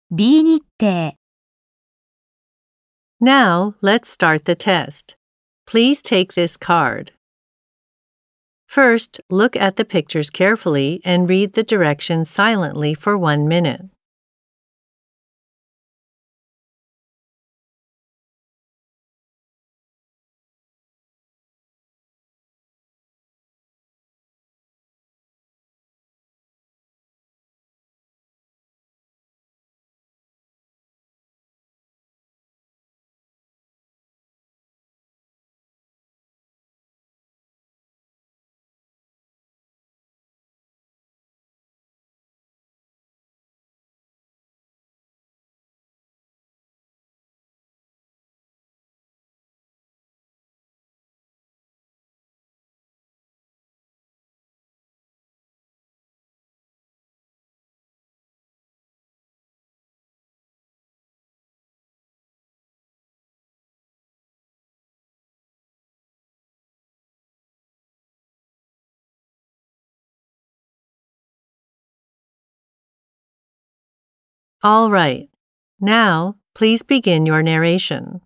B 日程 Now, let's start the test. Please take this card. First, look at the pictures carefully and read the directions silently for 1 minute. All right. Now, please begin your narration.